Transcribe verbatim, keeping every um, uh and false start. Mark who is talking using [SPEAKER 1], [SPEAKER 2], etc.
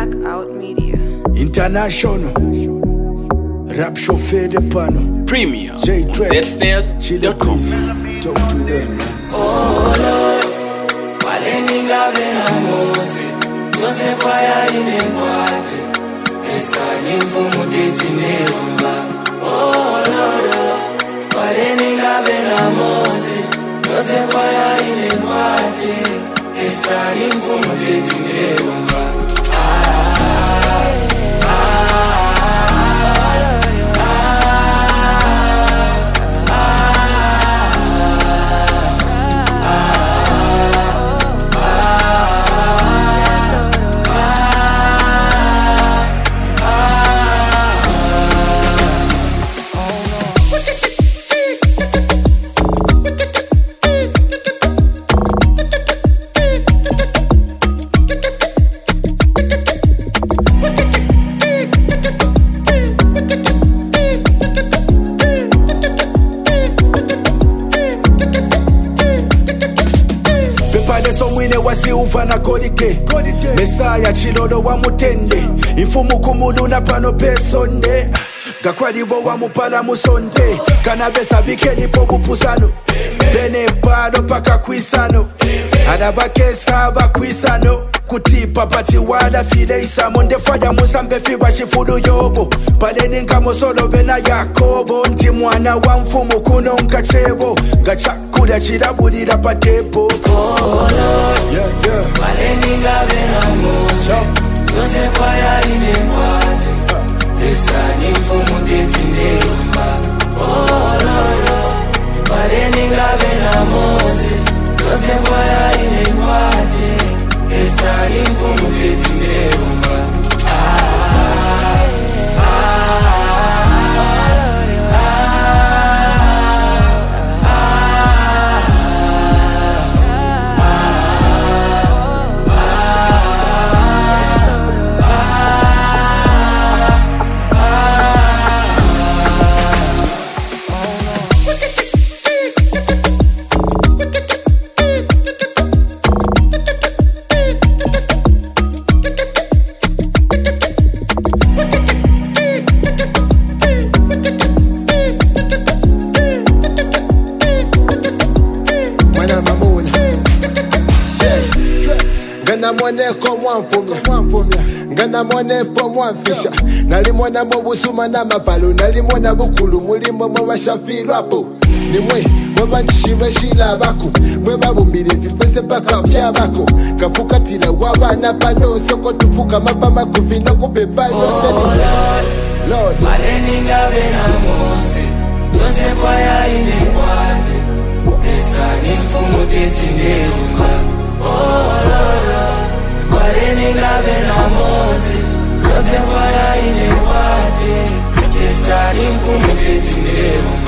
[SPEAKER 1] Blackout Media.
[SPEAKER 2] International Rap Chauffeur de Pano
[SPEAKER 3] Premium
[SPEAKER 2] J
[SPEAKER 3] on
[SPEAKER 2] Track
[SPEAKER 3] Z Snares dot com.
[SPEAKER 2] Talk to them, man.
[SPEAKER 4] Oh Lord, Waleninga venamosi Yose fire inengwate Esani mfumu deti neumba Oh Lord, Waleninga venamosi Yose fire inengwate Esani mfumu deti neumba
[SPEAKER 2] Somwine wasi ufana kodike Mesaya chilolo wa mutende Ifumu kumulu na pano pesonde Gakwadibo wa mupala musonde Kanabesa bikeni po bupusano Bene pado paka kwisano Adabake saba kwisano Kutipa pati wada fide isa Monde faya musambe fiba shifudu yobo Padeni nkamo solo bena yakobo Nti mwana wa mfumu kuno nkachebo Gachakuda chirabudira patepo
[SPEAKER 4] Oh Lord,
[SPEAKER 2] yeah, yeah.
[SPEAKER 4] Waleninga venamosi Yose fire inengwate Esani mfumu deti neumba Oh Lord, Waleninga venamosi Yose fire inengwate Esani mfumu deti neumba Ah, ah
[SPEAKER 5] Ngana mwone ko mwanfumya Ngana mwone po mwanfisha Nali mwana mwabusuma na mapalo Nali mwana bukulu mulimo mwabashafirapo Nimwe mwabanchishime shila bako Mwe babumbire vipese paka vya bako Kafuka tila wabana pano Soko tufuka mapama kufina kubebano
[SPEAKER 4] Oh Lord, Lord Waleninga venamosi Yose fire inengwate Esani mfumu deti neumba Oh Lord, Waleninga venamosi Yose fire inengwate Esani mfumu deti neumba